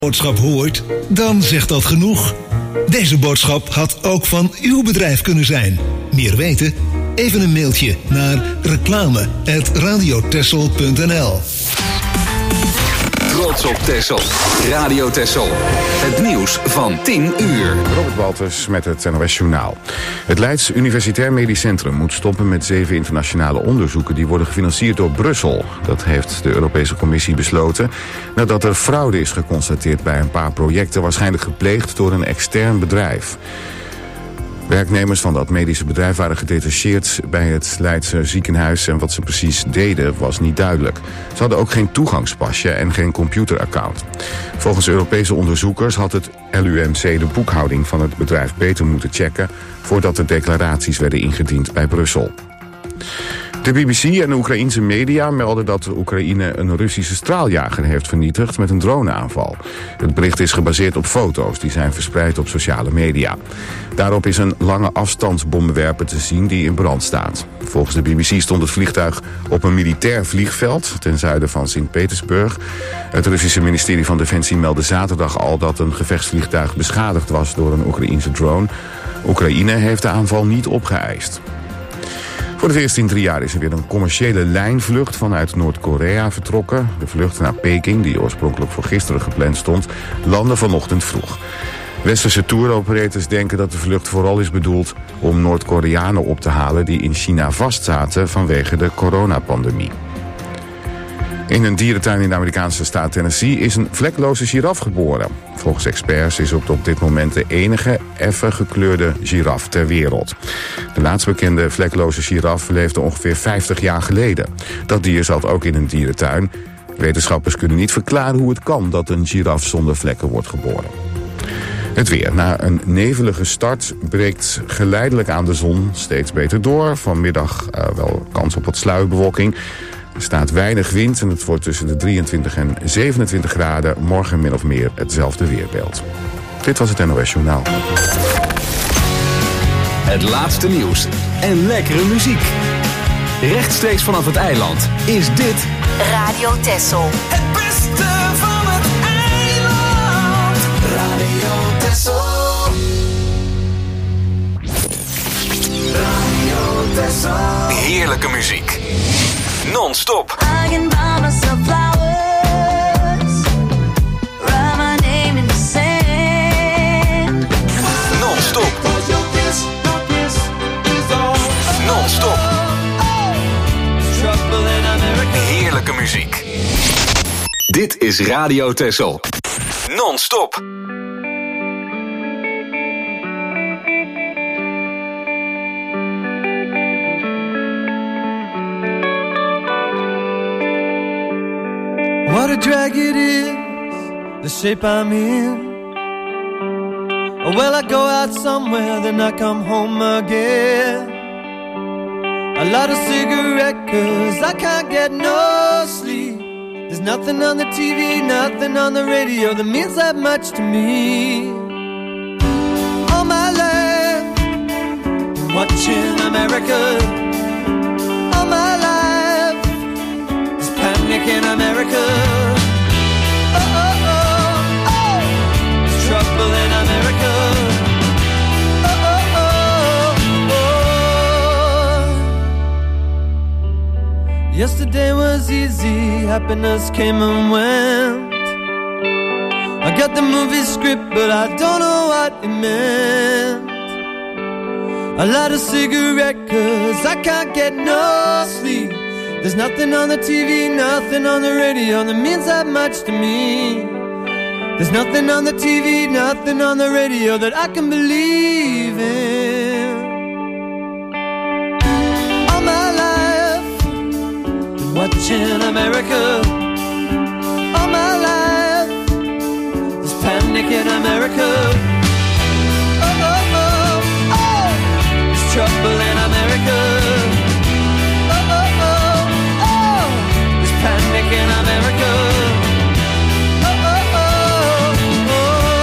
boodschap hoort, dan zegt dat genoeg. Deze boodschap had ook van uw bedrijf kunnen zijn. Meer weten? Even een mailtje naar reclame@radiotexel.nl. Trots op Texel. Radio Texel. Het nieuws van 10 uur. Robert Walters met het NOS Journaal. Het Leids Universitair Medisch Centrum moet stoppen met 7 internationale onderzoeken die worden gefinancierd door Brussel. Dat heeft de Europese Commissie besloten nadat er fraude is geconstateerd bij een paar projecten, waarschijnlijk gepleegd door een extern bedrijf. Werknemers van dat medische bedrijf waren gedetacheerd bij het Leidse ziekenhuis en wat ze precies deden was niet duidelijk. Ze hadden ook geen toegangspasje en geen computeraccount. Volgens Europese onderzoekers had het LUMC de boekhouding van het bedrijf beter moeten checken voordat de declaraties werden ingediend bij Brussel. De BBC en de Oekraïense media melden dat Oekraïne een Russische straaljager heeft vernietigd met een droneaanval. Het bericht is gebaseerd op foto's die zijn verspreid op sociale media. Daarop is een lange afstandsbommenwerper te zien die in brand staat. Volgens de BBC stond het vliegtuig op een militair vliegveld ten zuiden van Sint-Petersburg. Het Russische ministerie van Defensie meldde zaterdag al dat een gevechtsvliegtuig beschadigd was door een Oekraïense drone. Oekraïne heeft de aanval niet opgeëist. Voor het eerst in 3 jaar is er weer een commerciële lijnvlucht vanuit Noord-Korea vertrokken. De vlucht naar Peking, die oorspronkelijk voor gisteren gepland stond, landde vanochtend vroeg. Westerse touroperators denken dat de vlucht vooral is bedoeld om Noord-Koreanen op te halen die in China vastzaten vanwege de coronapandemie. In een dierentuin in de Amerikaanse staat Tennessee is een vlekloze giraf geboren. Volgens experts is het op dit moment de enige effen gekleurde giraf ter wereld. De laatst bekende vlekloze giraf leefde ongeveer 50 jaar geleden. Dat dier zat ook in een dierentuin. Wetenschappers kunnen niet verklaren hoe het kan dat een giraf zonder vlekken wordt geboren. Het weer. Na een nevelige start breekt geleidelijk aan de zon steeds beter door. Vanmiddag wel kans op wat sluierbewolking. Er staat weinig wind en het wordt tussen de 23 en 27 graden. Morgen min of meer hetzelfde weerbeeld. Dit was het NOS Journaal. Het laatste nieuws en lekkere muziek. Rechtstreeks vanaf het eiland is dit Radio Texel. Het beste van het eiland. Radio Texel. Radio Texel. heerlijke muziek. Non-stop. I can buy myself flowers, write my name in the sand. Non-stop. Non-stop. Heerlijke muziek. Dit is Radio Texel. Non-stop. What a drag it is, the shape I'm in. Well, I go out somewhere, then I come home again. A lot of cigarette, 'cause I can't get no sleep. There's nothing on the TV, nothing on the radio that means that much to me. All my life, watching America. All my life, there's panic in America. Oh, oh, oh, oh, there's trouble in America. Oh, oh, oh, oh. Yesterday was easy, happiness came and went. I got the movie script, but I don't know what it meant. A lot of cigarette, 'cause I can't get no sleep. There's nothing on the TV, nothing on the radio that means that much to me. There's nothing on the TV, nothing on the radio that I can believe in. All my life, been watching America. All my life, there's panic in America. Oh, oh, oh, oh, there's trouble in America. Panic in America. Oh, oh, oh,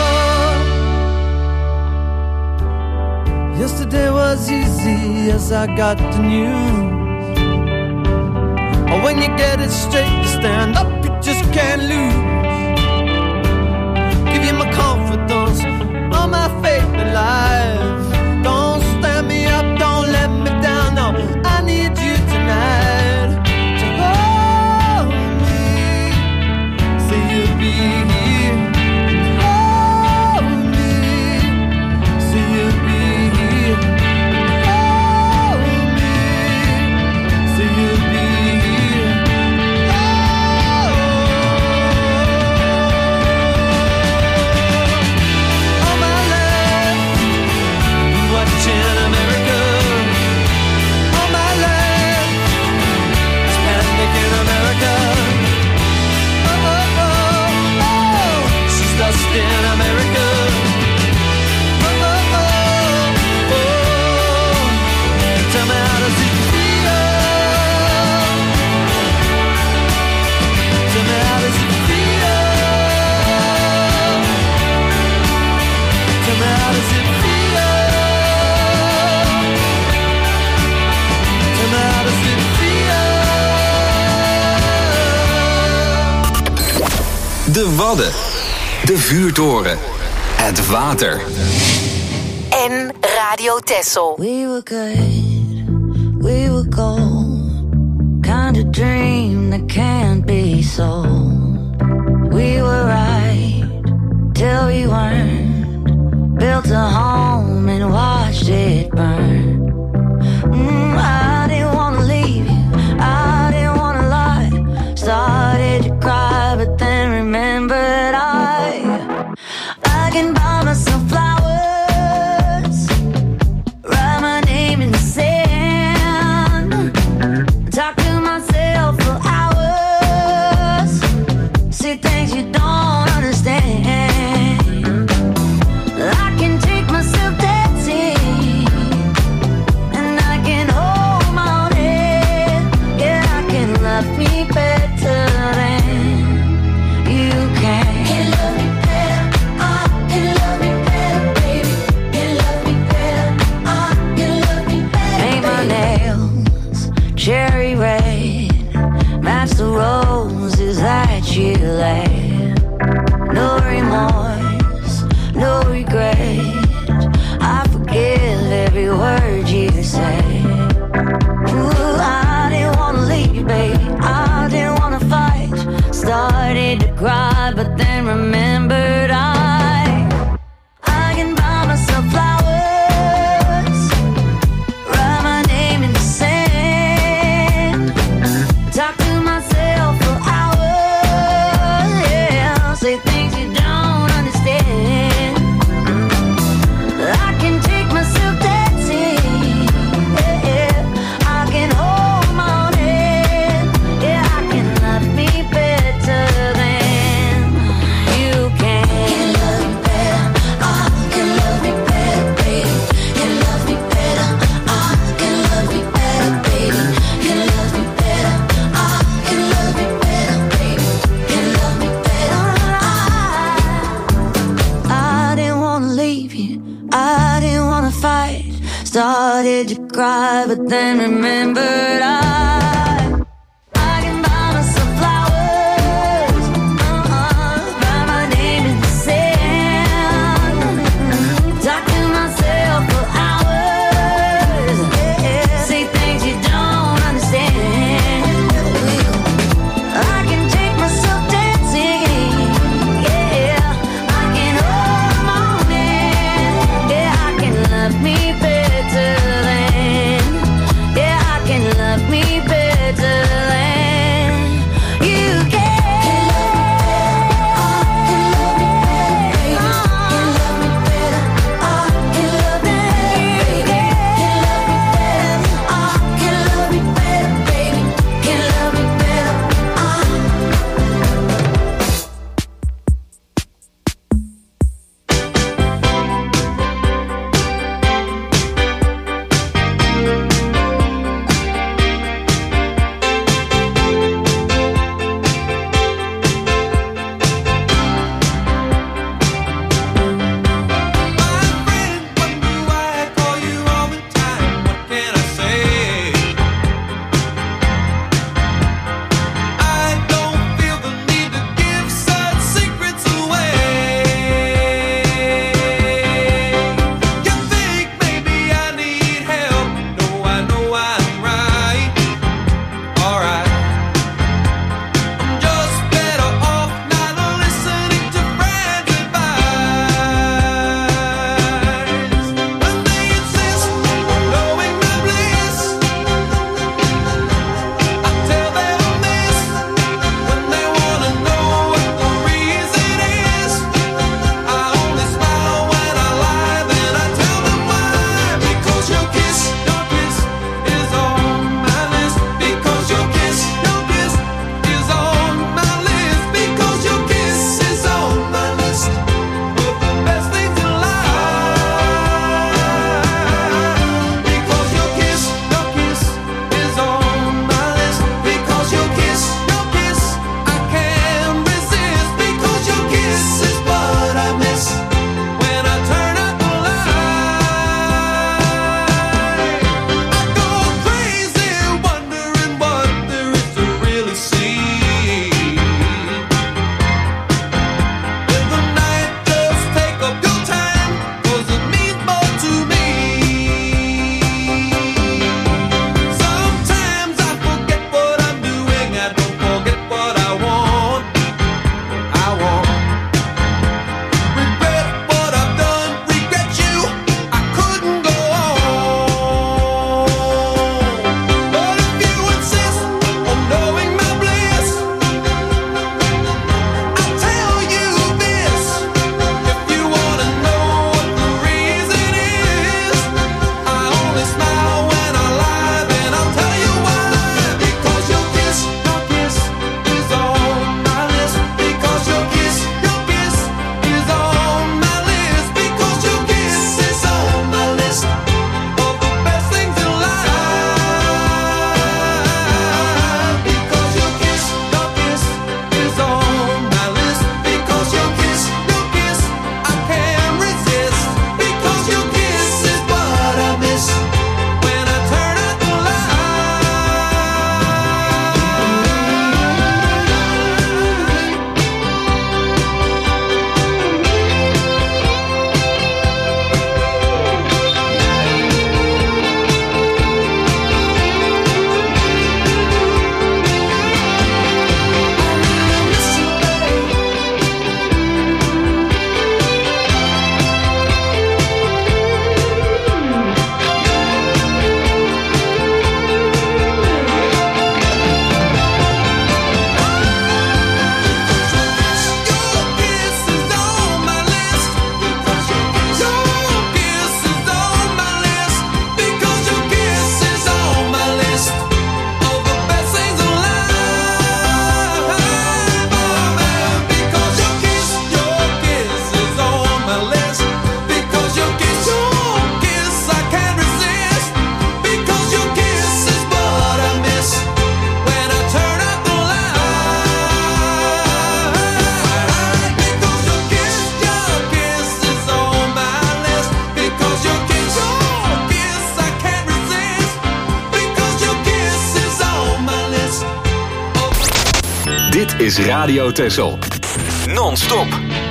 oh. Yesterday was easy as I got the news. Oh, when you get it straight, you stand up, you just can't lose. Wadden. De vuurtoren. Het water. En Radio Texel. We were good, we were gold. Kind of dream that can't be sold. We were right till we weren't. Built a home and watched it burn. I didn't wanna leave you, I didn't wanna lie. Started to cry, but then remembered I can buy myself flowers, write my name in the sand, talk to myself for hours, see things you don't understand. I can take myself dancing, and I can hold my own head. Yeah, I can love me better than you can. Can love me better, can love me better, baby. Can love me better, can love me better. Paint my nails cherry red, match the roses that you laid. No remorse, no regret. I forgive every word you say. Ooh, I didn't wanna leave, babe. I didn't wanna fight. Started to cry, but then remembered I can buy myself flowers, write my name in the sand, talk to myself for hours, yeah, say things you don't understand. I can take myself dancing, yeah, I can hold my own head, yeah, I can love me better than you can. Can love me better, can love me better, baby. Can love me better, can love me better, baby. Can love me better, can love me better, baby. Can love me better. I didn't wanna leave you, I didn't wanna fight. Started to cry, but then remembered I can buy myself flowers, write my name in the sand, talk to myself for hours, yeah, say things you don't understand. I can take myself dancing, yeah, I can hold my own hand, yeah, I can love me better than, yeah, I can love me is Radio Texel. Non-stop.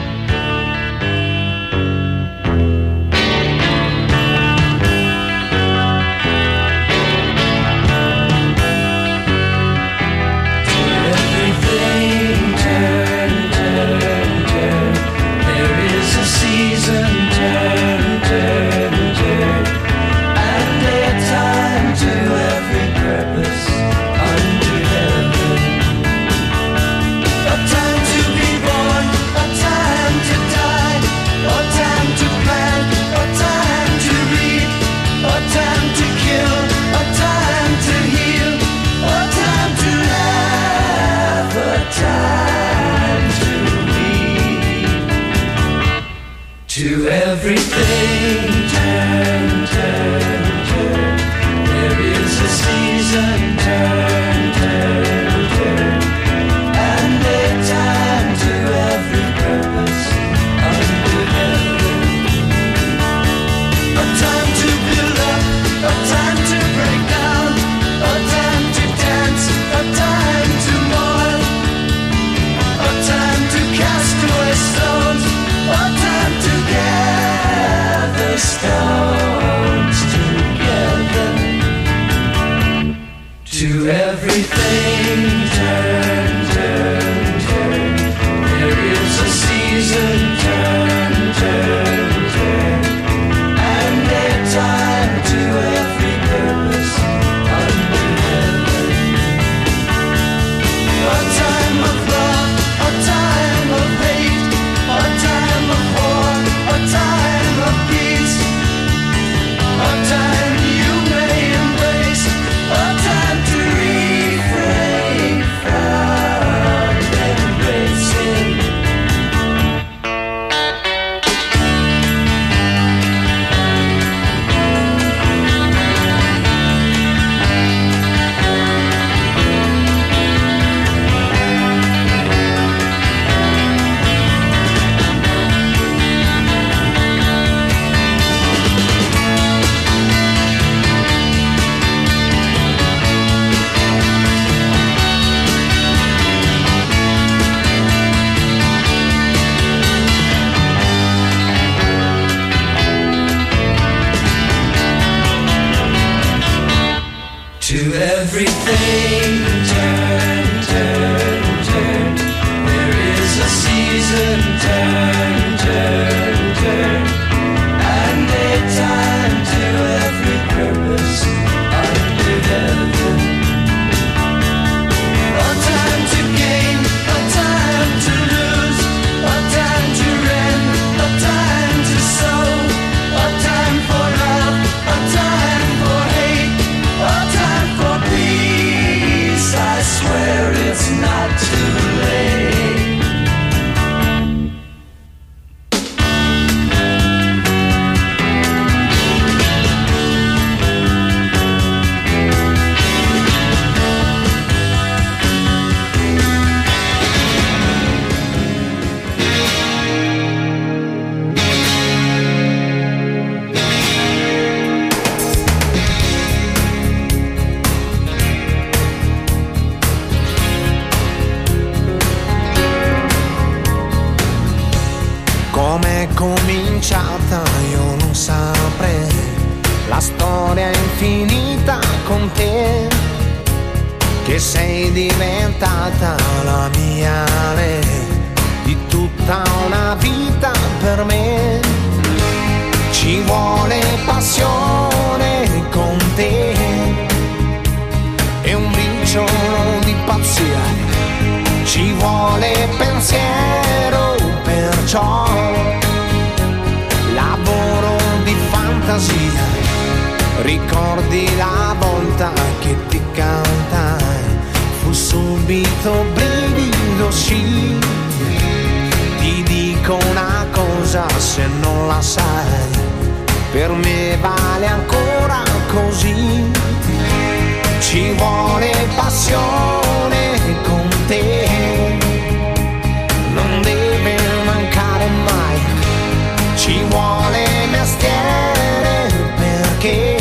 To everything, turn, turn, turn. There is a season, turn, turn, turn. And a time to every purpose under heaven. A time to build up, a time to break down, a time to dance, a time to mourn, a time to cast away stones, a time to gather stones together. To everything, turn, turn, turn. There is a season, turn, turn, turn. And a time to every purpose under heaven. A time of love, a time of hate, a time of war, a time of peace, a time you may embrace, a time to refrain from embracing. To everything, turn, turn, turn. There is a season, turn, turn, turn. And a time to every purpose under heaven. A time to gain, a time to lose, a time to rend, a time to sow, a time for love, a time for hate, a time for peace. I swear it's not too late. Com'è cominciata io non saprei, la storia è infinita con te, che sei diventata la mia lei, di tutta una vita per me. Ci vuole passione con te e un briciolo di pazzia, ci vuole pensiero, perciò lavoro di fantasia. Ricordi la volta che ti cantai, fu subito brivido, sì. Ti dico una cosa, se non la sai, per me vale ancora così. Ci vuole passione con te, non deve mancare mai. Ci vuole mestiere perché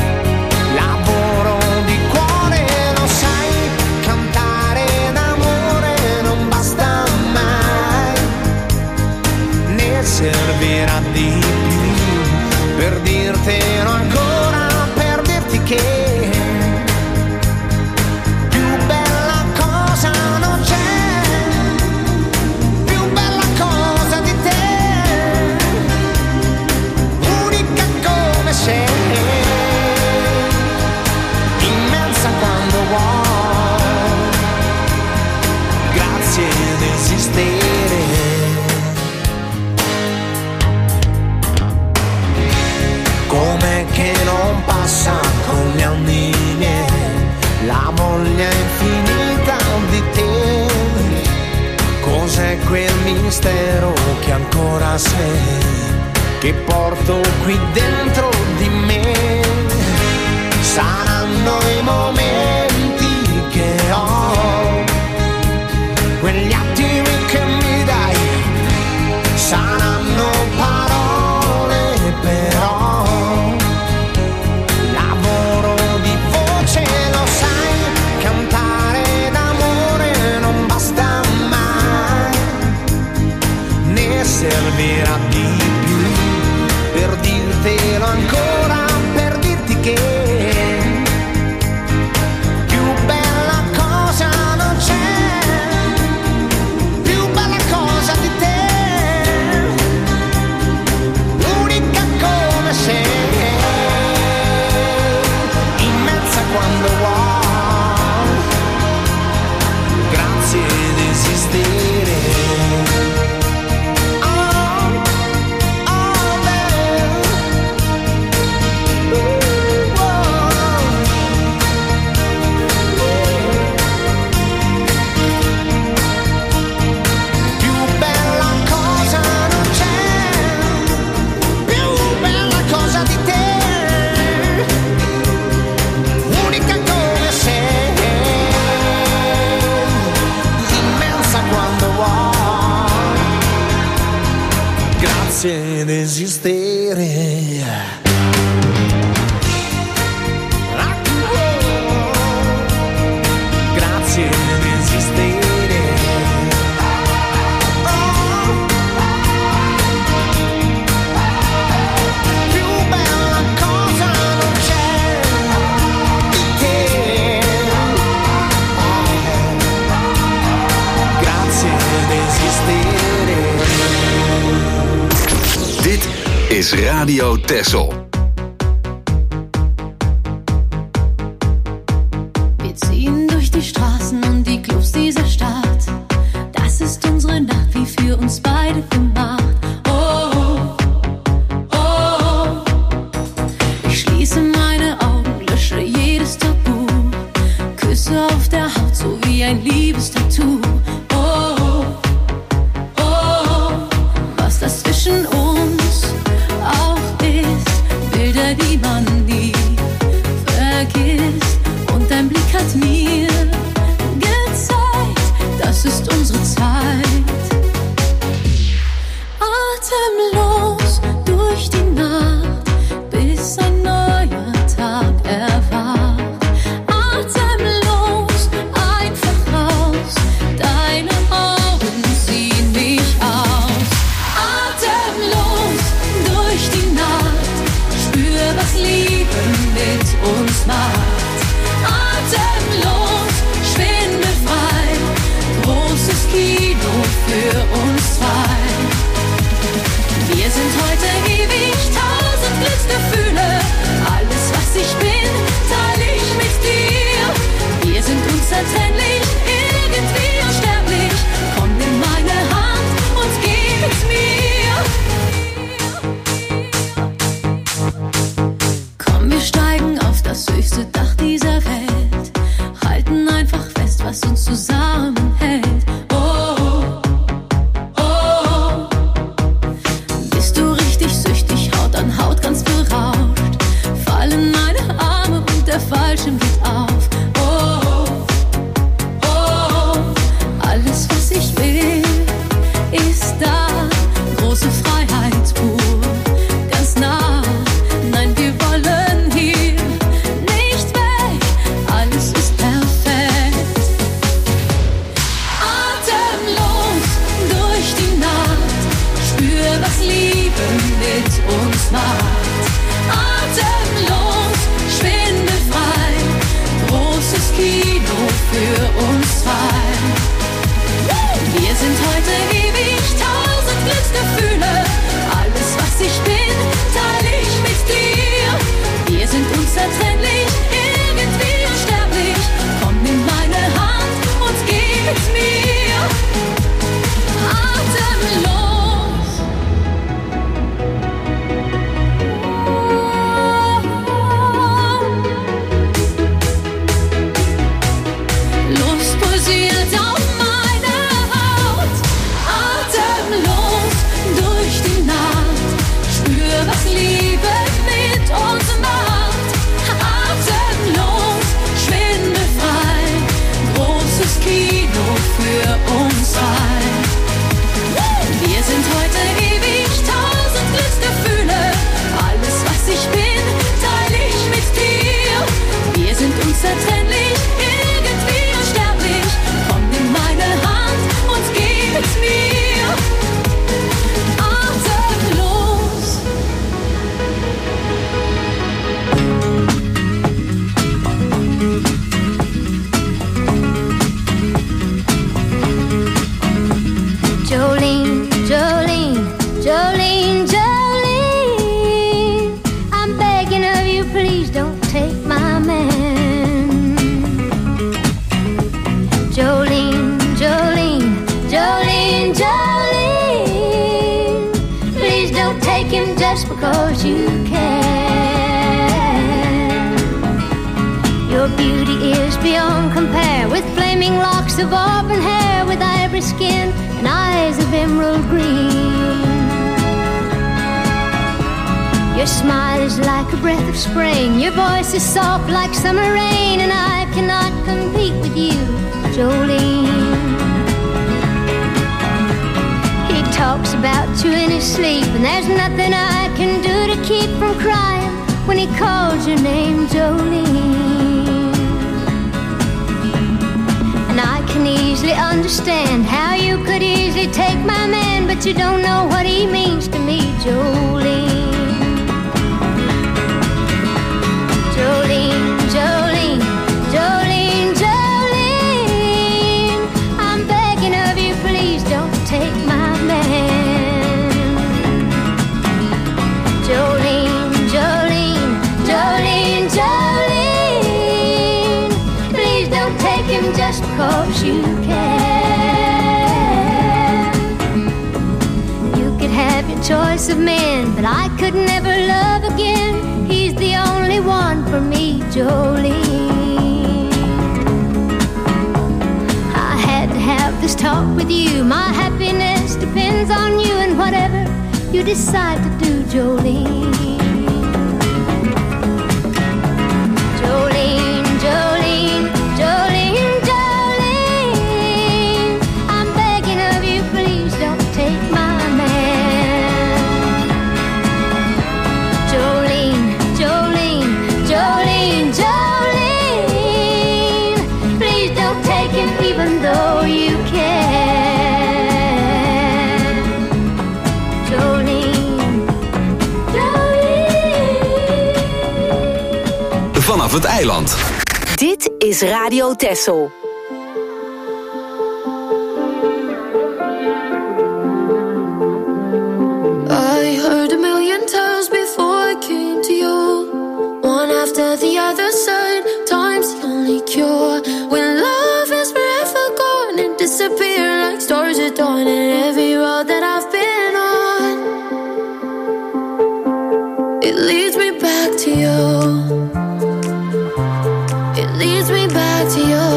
lavoro di cuore, lo sai, cantare d'amore servirà di più per dirtelo ancora, per dirti che più bella cosa non c'è, più bella cosa di te, unica come sei, immensa quando vuoi, grazie ad esistere. Com'è che non passa con gli anni miei la voglia infinita di te? Cos'è quel mistero che ancora sei, che porto qui dentro di me? Saranno i momenti che ho, quegli attimi che mi dai, saranno parole però. Servirà di più per dirtelo ancora, per dirti che più bella cosa non c'è, più bella cosa di te, unica come sei, immensa quando vuoi, grazie ad esistere. Ed esistere. Grazie ad esistere. Più bella cosa non c'è di te. Grazie ad esistere. Dit is Radio Texel. Wir ziehen durch die Straßen und die Clubs dieser Stadt. Das ist unsere Nacht, wie für uns beide gemacht. Oh, oh, oh. Ich schließe meine Augen, lösche jedes Tabu. Küsse auf der Haut, so wie ein Liebestattoo. Oh, oh, oh. Was das zwischen uns auch ist, Bilder, die man nie vergisst. Und dein Blick hat mir gezeigt, das ist unsere Zeit. Atemlos durch die Nacht, bis ein neuer Tag erwacht. Atemlos, einfach raus, deine Augen ziehen mich aus. Atemlos durch die Nacht, spür, was Liebe mit uns macht. Atemlos, schwindelfrei, großes Kino für uns zwei. Wir was Liebe mit uns macht. Atemlos, schwindelfrei, großes Kino für uns zwei. Wir sind heute ewig, 1000 Glücksgefühle. Alles, was ich bin, teile ich mit dir. Wir sind unzertrennlich, irgendwie unsterblich. Komm, nimm meine Hand und geh mit mir. Atemlos. Lust pulsiert auf meine Haut. Atemlos durch die Nacht. Spür, was Liebe mit uns macht. Atemlos, schwindelfrei. Großes Kino für uns zwei. Wir sind heute ewig, 1000 Glücksgefühle. Alles, was ich bin, teile ich mit dir. Wir sind unzertrennlich, irgendwie unsterblich. Komm, nimm meine Hand und geh mit mir. Atemlos. Jolene, Jolene, Jolene, Jolene, I'm begging of you, please don't take my man. Jolene, Jolene, Jolene, Jolene, please don't take him just because you can. Your beauty is beyond compare, with flaming locks of auburn hair, with ivory skin and eyes of emerald green. Your smile is like a breath of spring, your voice is soft like summer rain, and I cannot compete with you, Jolene. He talks about you in his sleep, and there's nothing I can do to keep from crying when he calls your name, Jolene. And I can easily understand how you could easily take my man, but you don't know what he means to me, Jolene. Jolene, Jolene, Jolene, Jolene, I'm begging of you, please don't take my man. Jolene, Jolene, Jolene, Jolene, please don't take him just because you can. You could have your choice of men, but I could never love again. He's the only one for me, Jolene. I had to have this talk with you. My happiness depends on you, and whatever you decide to do, Jolene. Jolene, Jolene, Jolene, Jolene, I'm begging of you, please don't take my man. Jolene, Jolene, Jolene, Jolene, please don't take him even though you can. Jolene, Jolene. Vanaf het eiland. Dit is Radio Texel. I heard a million times before I came to you. One after the other said, time's the only cure. When love is forever gone and disappear like stars at dawn. And every road that I've been on, it leads me back to you. It leads me back to you.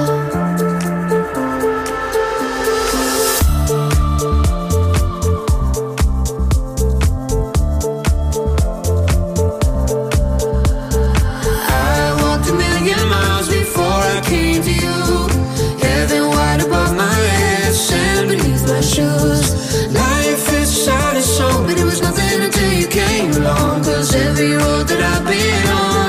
Life is sad as so, but it was nothing until you came along. 'Cause every road that I've been on,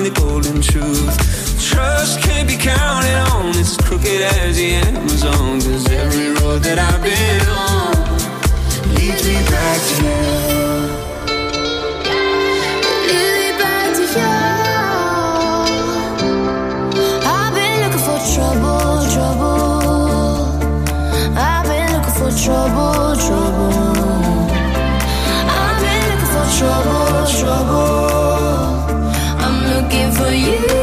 the golden truth. Trust can't be counted on, it's crooked as the Amazon. 'Cause every road that I've been on leads me back to you. Lead me back to you. I've been looking for trouble, trouble. I've been looking for trouble, trouble. I've been looking for trouble, trouble. I'm looking for you.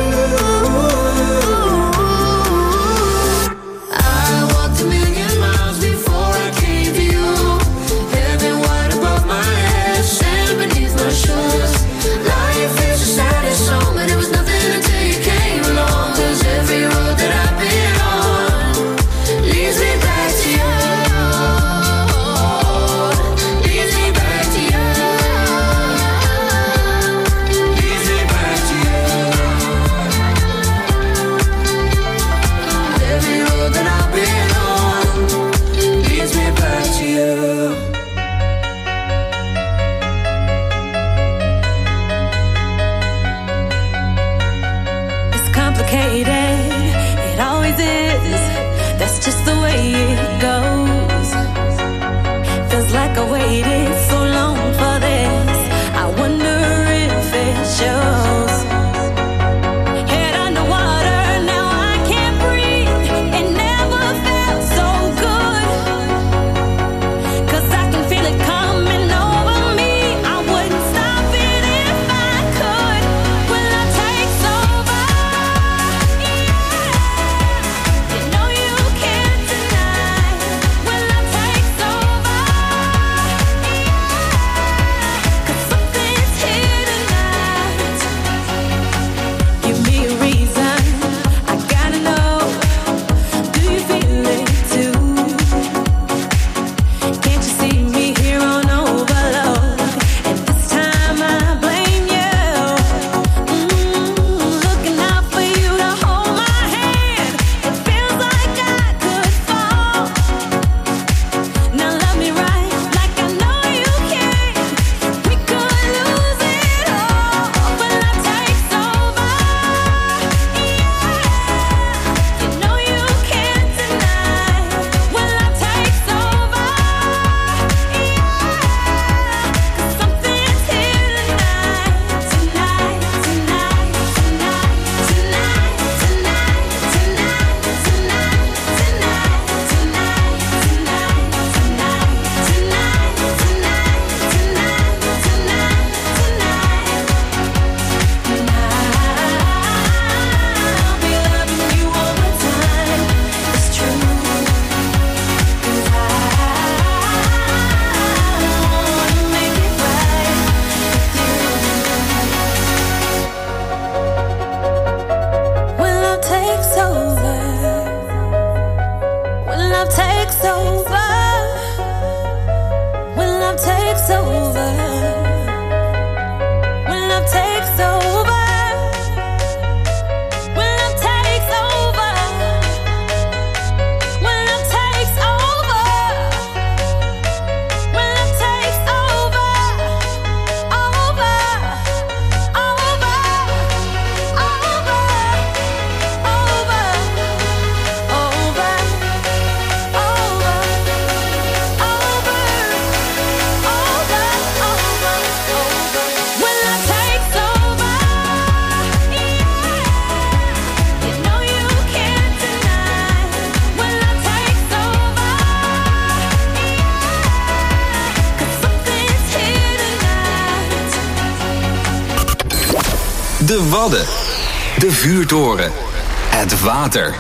De Wadden, de vuurtoren, het water.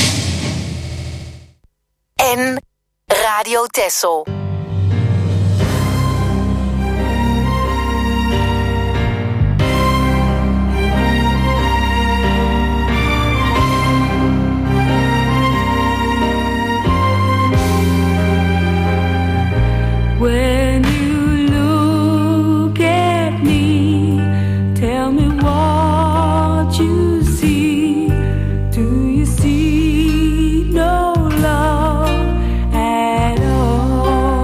En Radio Texel. When you look at me, tell me what you see. Do you see no love at all?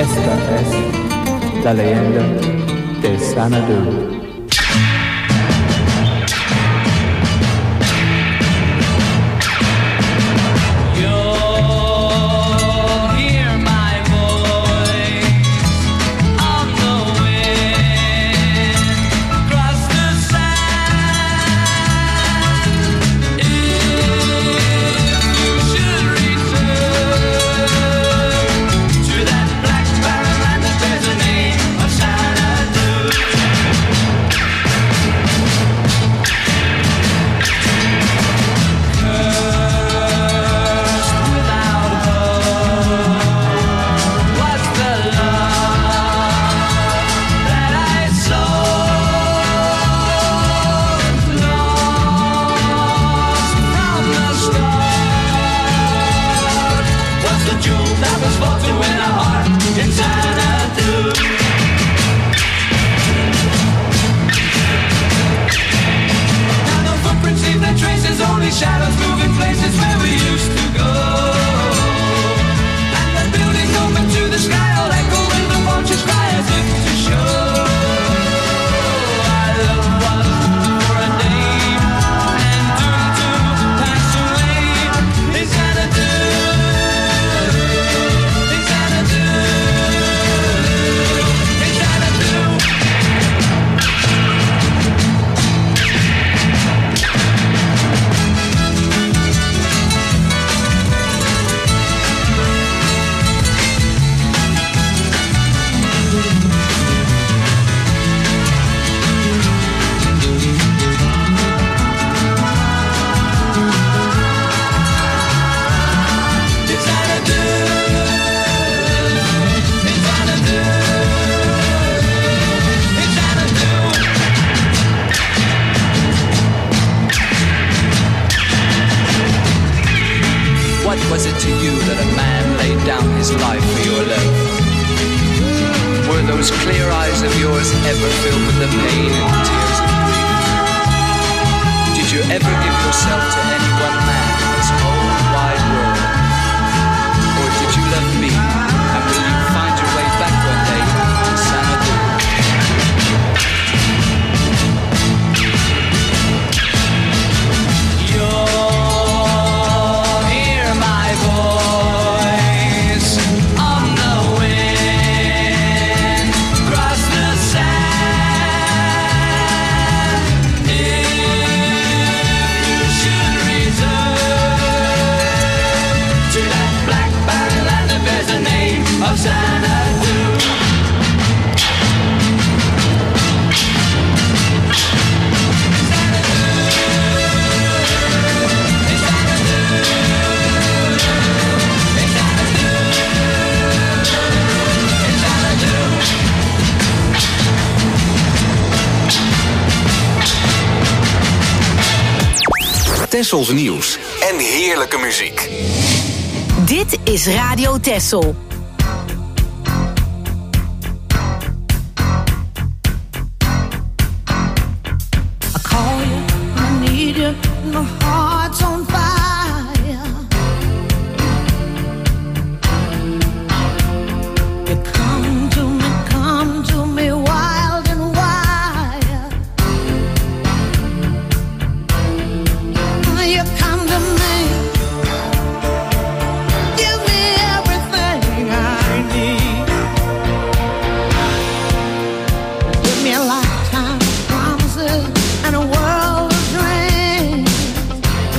Esta es la leyenda de Xanadu. Shadows moving places where we used to go. And the buildings open to the sky, all echo when the vultures cry as if to show our love was for a day and doomed to pass away. Is Xanadu, is Xanadu, is Xanadu. What was it to you that a man laid down his life for your love? Were those clear eyes of yours ever filled with the pain and tears of grief? Did you ever give yourself to any one man in this whole wide world? Or did you love me, and will you find your way back one day to Xanadu? Tessels nieuws en heerlijke muziek. Dit is Radio Tessel. I call you, I need you, my heart's on fire. You come to me wild and wild. You come to me, give me everything I need. Give me a lifetime of promises and a world of dreams.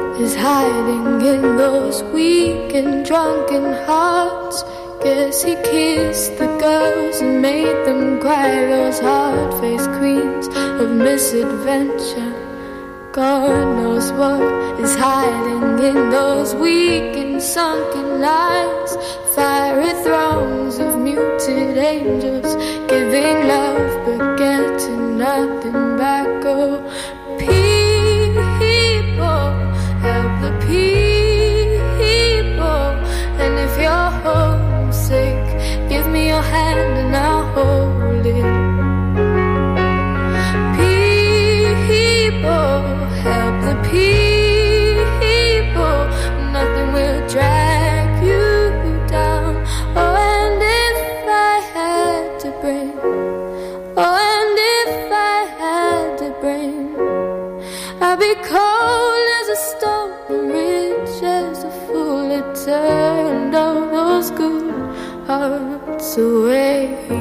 is hiding in those weak and drunken hearts. Guess he kissed the girls and made them cry, those hard-faced queens of misadventure. God knows what is hiding in those weak and sunken lines. Fiery throngs of muted angels, giving love but getting nothing back. Oh, people, help the people. And if you're homesick, give me your hand and I'll hold it. People, help the people. Nothing will drag you down. Oh, and if I had to bring, oh, and if I had to bring, I'd be cold as a stone and rich as a fool. It turned all those good hearts away.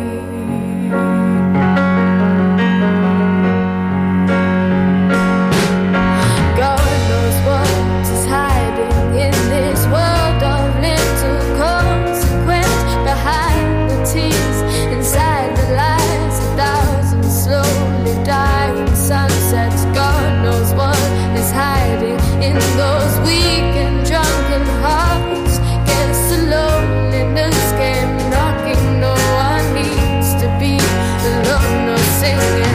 In those weak and drunken hearts, guess the loneliness came knocking. No one needs to be alone or singing.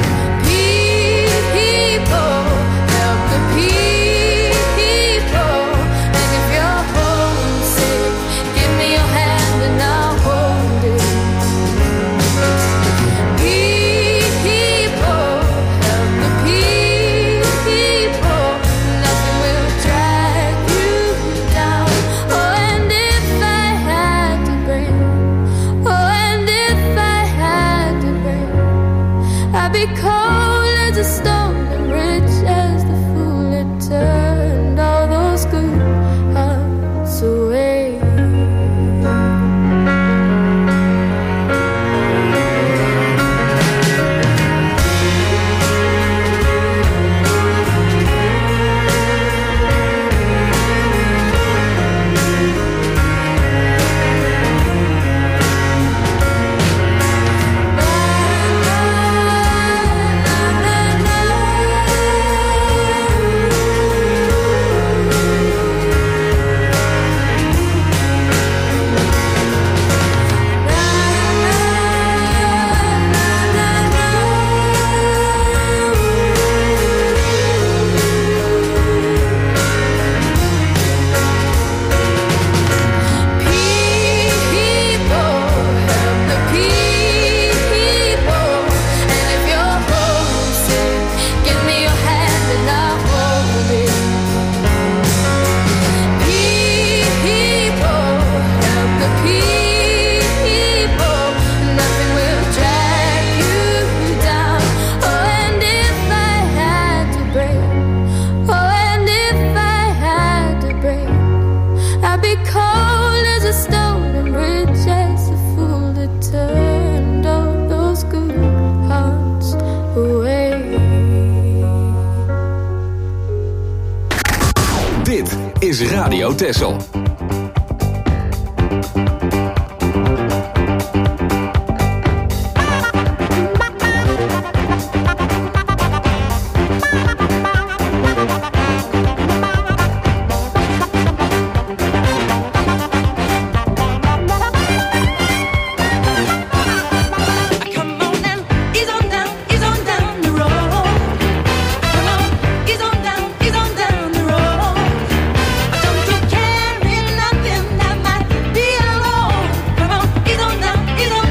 People, help the people. And if you're homesick, give me your hand and I'll hold it. People, help the people. Nothing will drag you down. Oh, and if I had to bring, oh, and if I had to bring, I'd be cold as a stone and rich as the fool. It turned all those good hearts away. Dit is Radio Texel. Carry nothing that might be alone. Come on, ease on down, ease on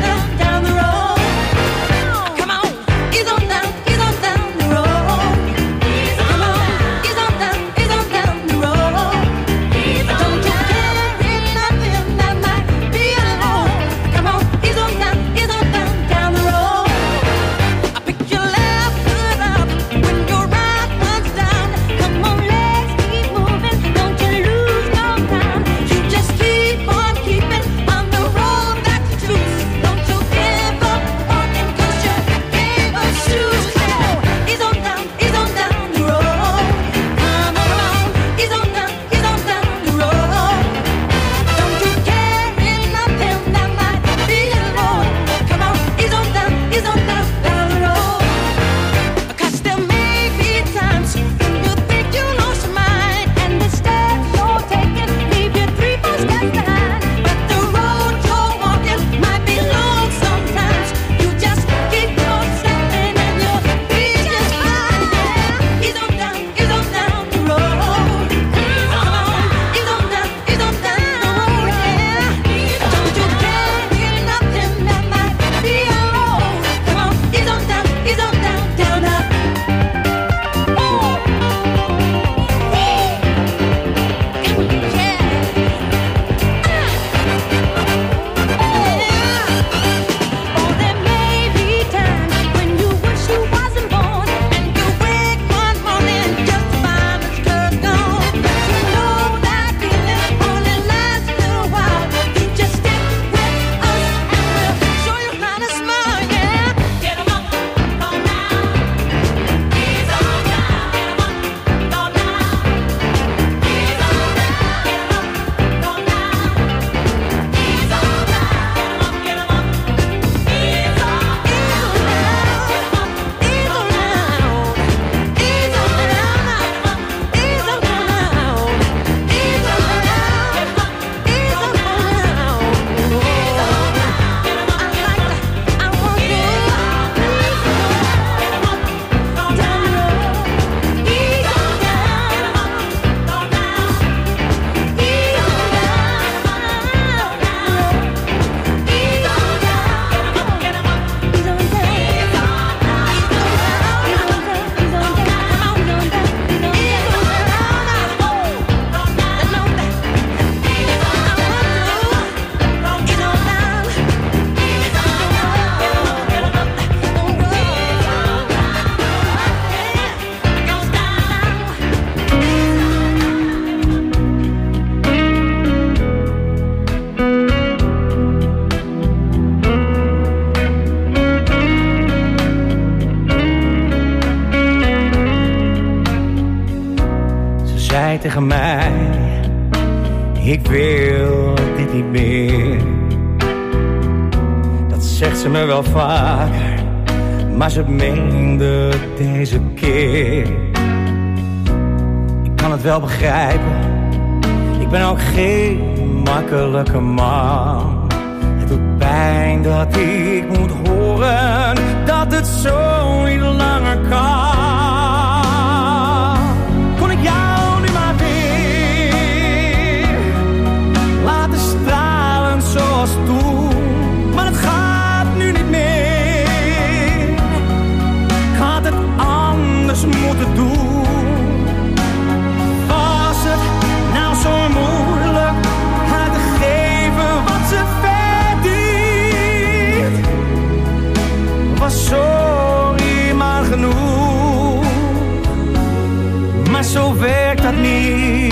tegen mij: ik wil dit niet meer. Dat zegt ze me wel vaker, maar ze meende deze keer. Ik kan het wel begrijpen, ik ben ook geen makkelijke man. Het doet pijn dat ik moet horen dat het zo niet langer kan. Kon ik jou nu maar weer laten stralen zoals toen, maar het gaat nu niet meer. Ik had het anders moeten doen. Was het nou zo moeilijk haar te geven wat ze verdient? Was sorry maar genoeg, maar zo werkt dat niet.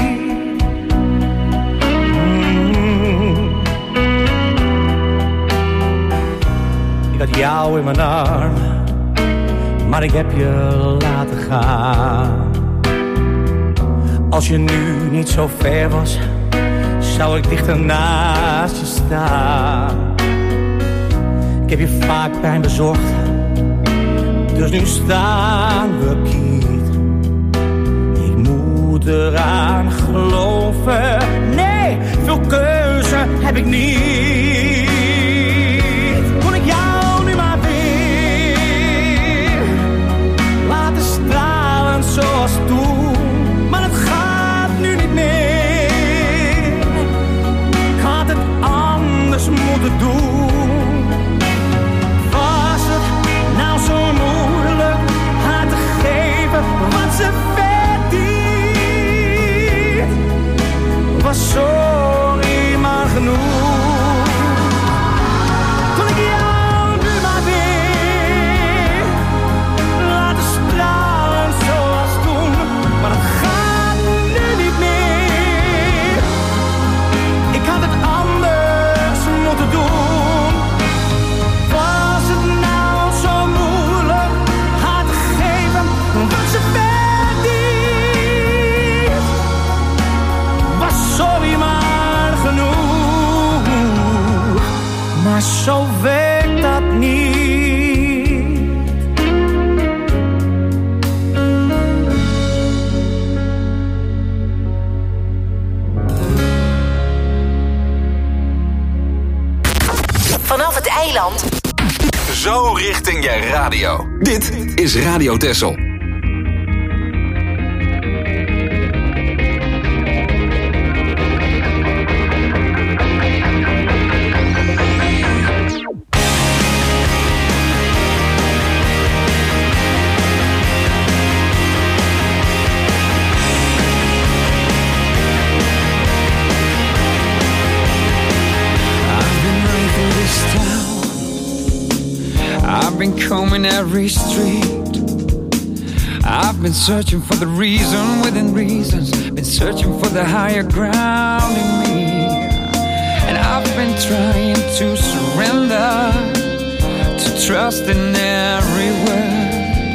Ik had jou in mijn armen, maar ik heb je laten gaan. Als je nu niet zo ver was, zou ik dichter naast je staan. Ik heb je vaak pijn bezorgd, dus nu staan we kiet. Ik moet eraan geloven, nee, veel keuze heb ik niet. Kon ik jou nu maar weer laten stralen zoals toen, maar het gaat nu niet meer. Ik had het anders moeten doen. Was het nou zo moeilijk haar te geven wat ze verdient? Was sorry maar genoeg. Kon ik jou nu maar weer laten stralen zoals toen, maar het gaat nu niet meer. Ik had het anders moeten doen. Was het nou zo moeilijk haar te geven wat ze verdient? Was sorry maar genoeg, maar zo werkt dat niet. Vanaf het eiland. Zo richting je radio. Dit is Radio Texel. I've been combing every street. I've been searching for the reason within reasons. Been searching for the higher ground in me. And I've been trying to surrender, to trust in every word.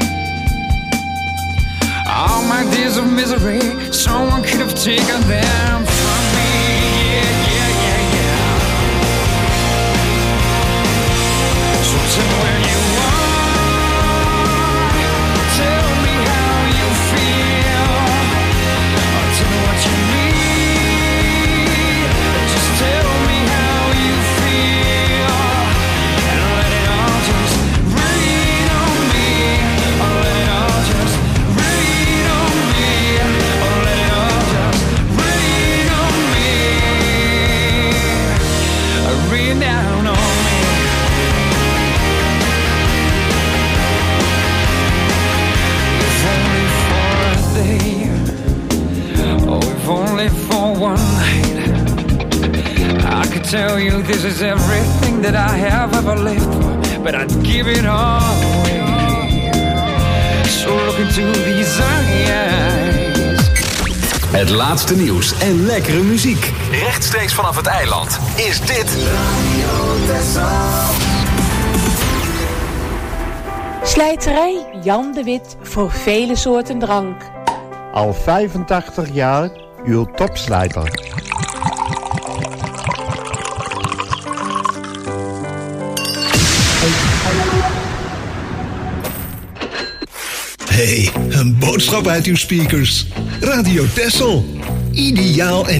All my days of misery, someone could have taken them from me. So tell me where you are, tell me how you feel, or tell me what you need. Just tell me how you feel, and let it all just rain on me, or let it all just rain on me, or let it all just rain on me, rain down on me. Only for one night, I could tell you this is everything that I have ever lived for, but I'd give it all away. So look into these eyes. Het laatste nieuws en lekkere muziek. Rechtstreeks vanaf het eiland is dit Radio Texel. Slijterij Jan de Wit voor vele soorten drank. Al 85 jaar uw topslijper. Hey, een boodschap uit uw speakers. Radio Texel. Ideaal en